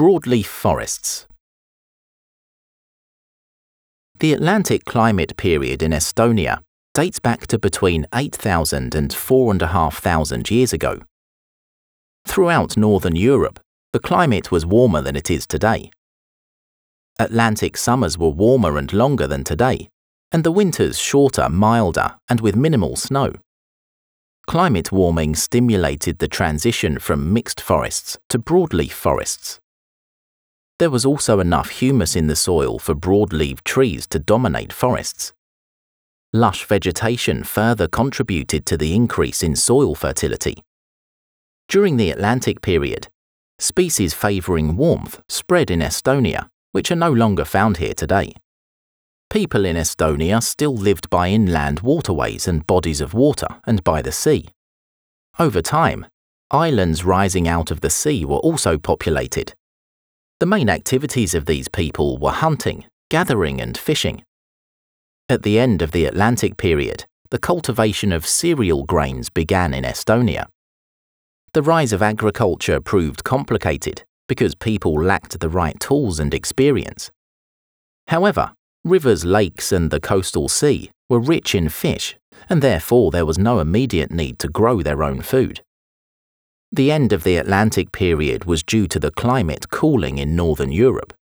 Broadleaf forests. The Atlantic climate period in Estonia dates back to between 8,000 and 4,500 years ago. Throughout northern Europe, the climate was warmer than it is today. Atlantic summers were warmer and longer than today, and the winters shorter, milder, and with minimal snow. Climate warming stimulated the transition from mixed forests to broadleaf forests. There was also enough humus in the soil for broadleaf trees to dominate forests. Lush vegetation further contributed to the increase in soil fertility. During the Atlantic period, species favouring warmth spread in Estonia, which are no longer found here today. People in Estonia still lived by inland waterways and bodies of water and by the sea. Over time, islands rising out of the sea were also populated. The main activities of these people were hunting, gathering and fishing. At the end of the Atlantic period, the cultivation of cereal grains began in Estonia. The rise of agriculture proved complicated because people lacked the right tools and experience. However, rivers, lakes and the coastal sea were rich in fish, and therefore there was no immediate need to grow their own food. The end of the Atlantic period was due to the climate cooling in northern Europe.